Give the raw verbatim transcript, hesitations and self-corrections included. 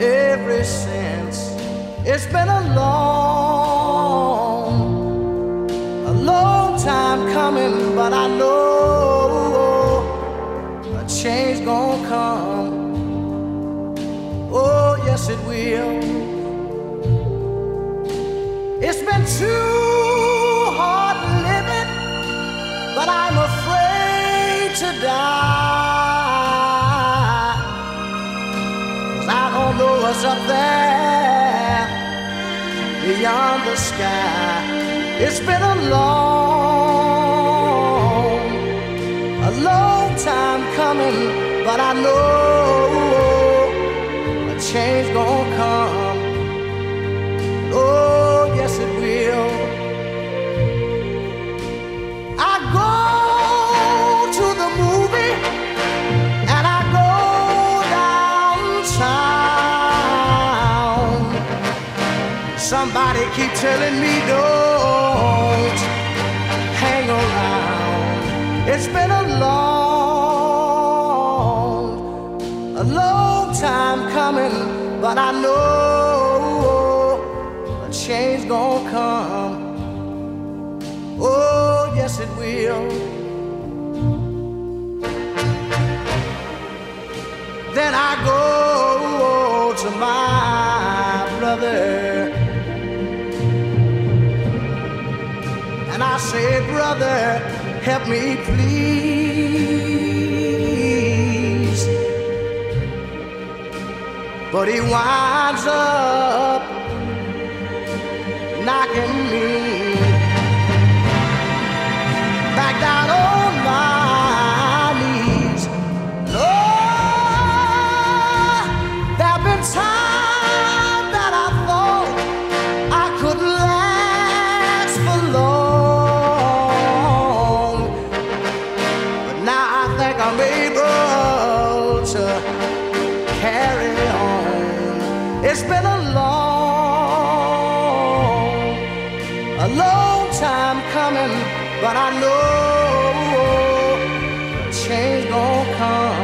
ever since. It's been a long, a long time coming, but I know a change gonna come. Oh, yes it will. It's been too hard living, but I'm afraid to die, 'cause I don't know what's up there beyond the sky. It's been a long, a long time coming, but I know a change gonna come. Oh, yes it will. I go to the movie and I go downtown. Somebody keep telling me don't hang around. It's been a long, a long time coming, but I know a change gonna come. Oh, yes it will. Then I go to my brother and I say, brother, help me please. But he winds up knocking me back down on my knees. Lord, there've been times that I thought I couldn't last for long, but now I think I'm able to carry on. It's been a long, a long time coming, but I know a change gonna come.